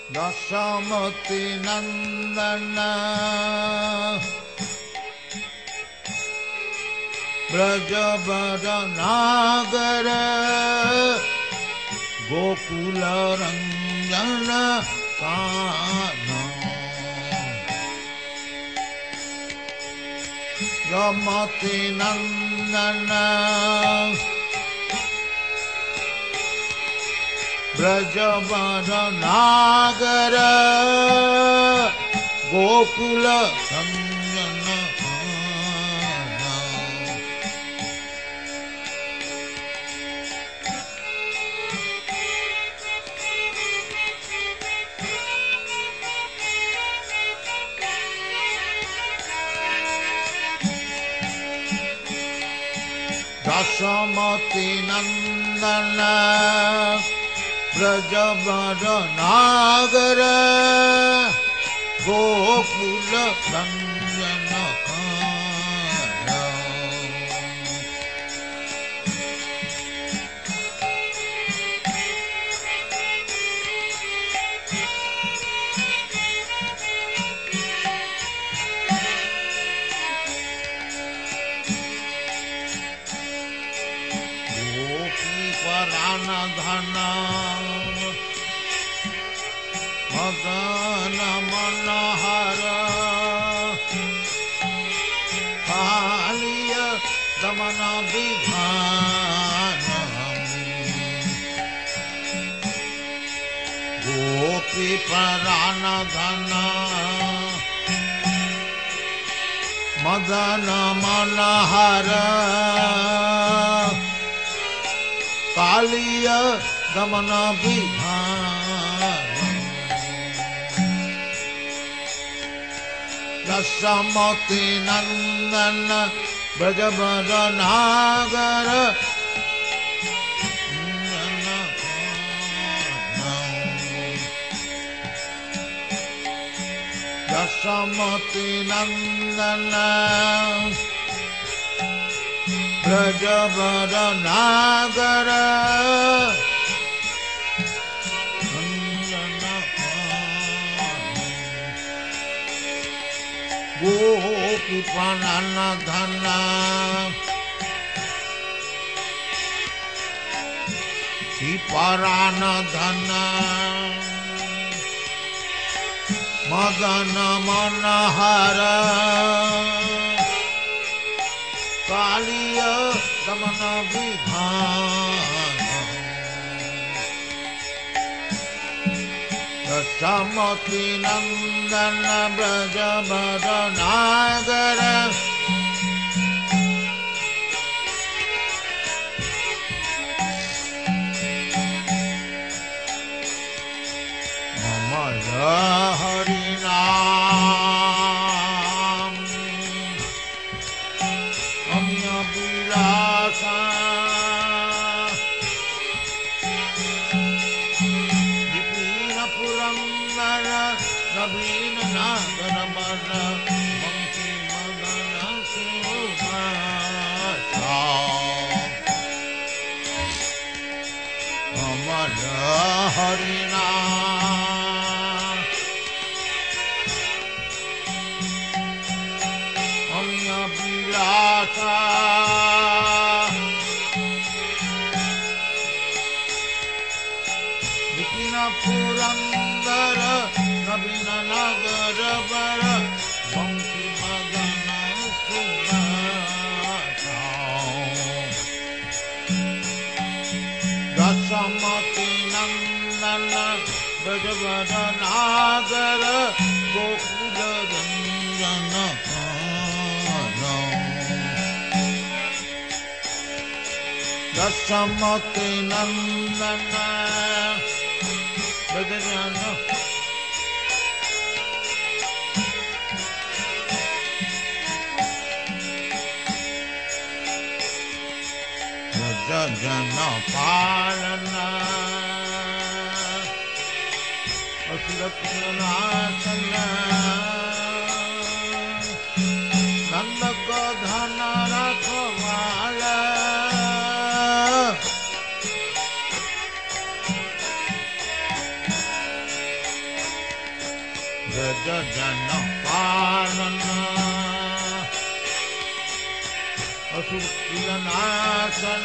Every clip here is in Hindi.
दशमति नंदन ब्रजवर नागर गोकुल रंजन कान्हा यमति नंदन ब्रजवर नागर गोकुल रंजन कान्हा दशमति नंदन ब्रजवर नागर गोकुल रंजन कान्हा परान धन मदन मनोहर कालिय दमन विधान गोपी परान धन मदन मनोहर कालिय दमन विधान दशमति नंदन ब्रजवर नागर दशमति नंदन ब्रजवर नागर गोपी परान धन परान धन मदन मनोहर कालिय दमन विधान दशमति नंदन ब्रजवर नागर अमर हरि नाम अम्य विलासा विपिन पुरंदर नवीन नागर बर बंशी मदन सुभाषा अमर हरि नाम अम्य विलासा विपिन पुरंदर नवीन नागर बर बंशी मदन सुभाषा दशमति नंदन ब्रजवर नागर गोकुल रंजन कान्हा दशमति नंदन ब्रजवर जन पालन असुरत नाशन नंद को धन रखवाला ब्रज जन पालन असुर कुल नाशन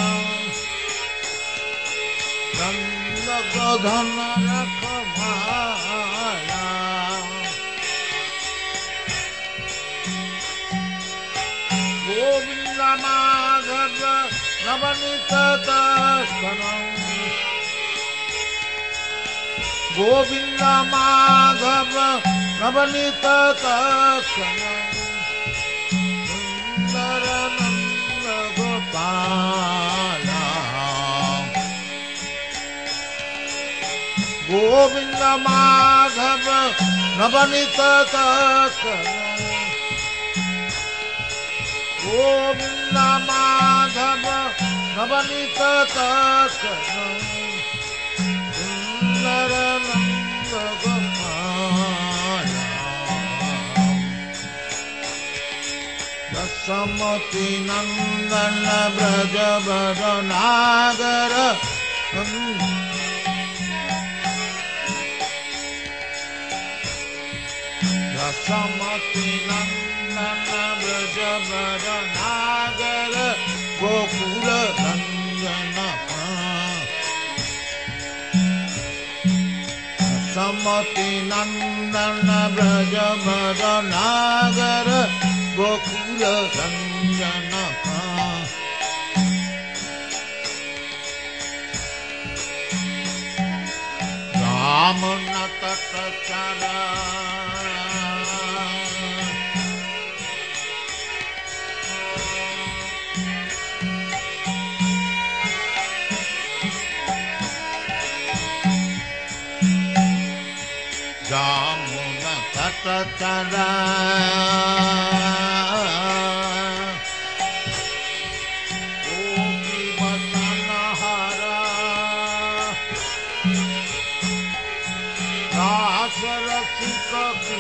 नंद गोधन रखवाला गोविंद माधव नवनीत दर्शनम गोविंद माधव नवनीत दर्शनम सुंदर नंद गोपाल गोविंद माधव नवनीत दर्शनम गोविंद माधव नवनीत दर्शनम सुंदर नंद गोपाल दशमति नंदन ब्रज नागर दशमति नंदन ब्रज नागर गोकुल रंजन दशमति नंदन ब्रज नागर गोकुल रंजन राम न तट चरा जामुन तट चरा गोपी वसन हरा रास रसिक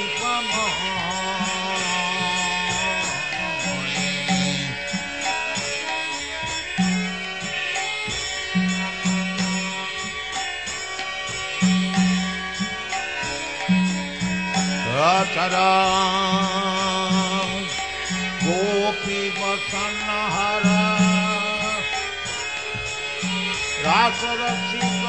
चरा गोपी वसन हरा रास रसिक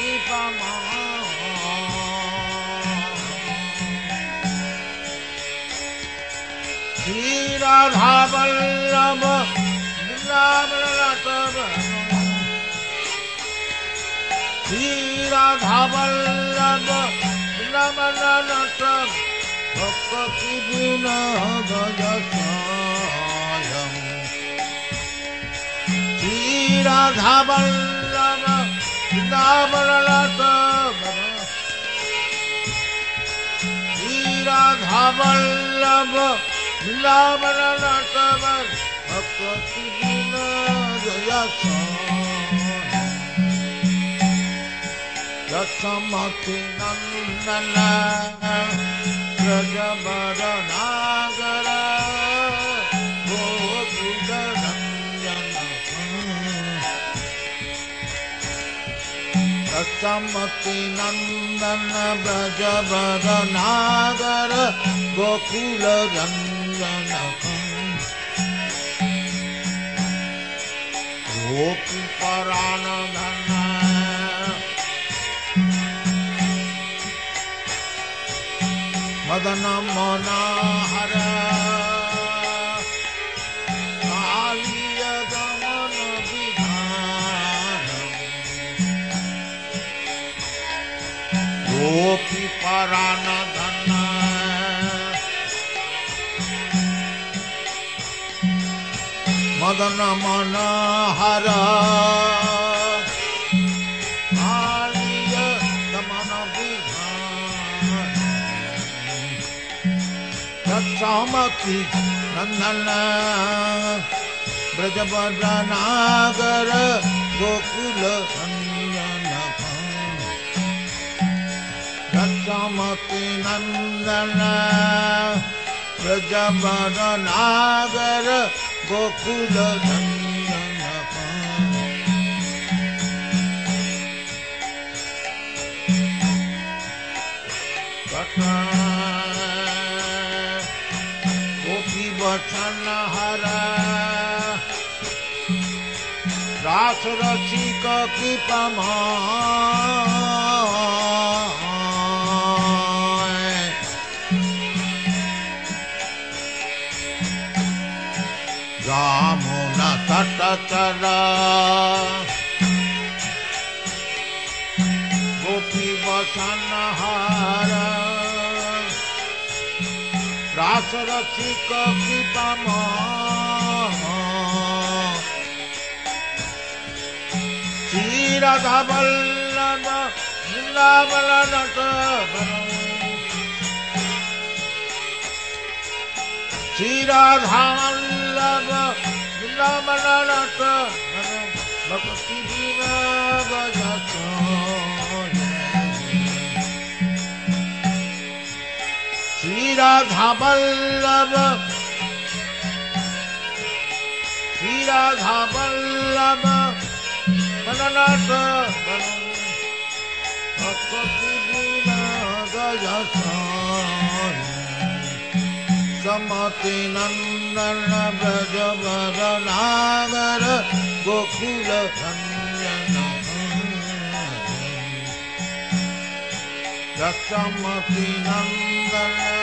श्री राधा वल्लभ श्री राधा वल्लभ भक्ति बिना गजसायम श्री राधा वल्लभ श्री राधा वल्लभ भक्ति बिना गजसायम दशमति नंदन ब्रज नागर गोकुल रंजन दशमति नंदन ब्रज नागर गोकुल रंजन गोपी परानंदन मदन मनोहर कालिय दमन विधान गोपी परानंदन मदन मनोहर कालिय दमन विधान दशमति नंदन ब्रज नागर गोकुल रंजन दशमति नंदन ब्रज नागर गोकुल रंजन कथा बसन हर रास रसिक की पमाय यमुना तट चला गोपी बसन हर रास रसिक की पमाय श्री राधा वल्लभ वृंदावन नट श्री राधा वल्लभ वृंदावन नट भक्ति विनोद श्री राधा वल्लभ मननाथ भक्ति विनोद समति नंदन ब्रज नागर गोकुल धन्यन समति नंदन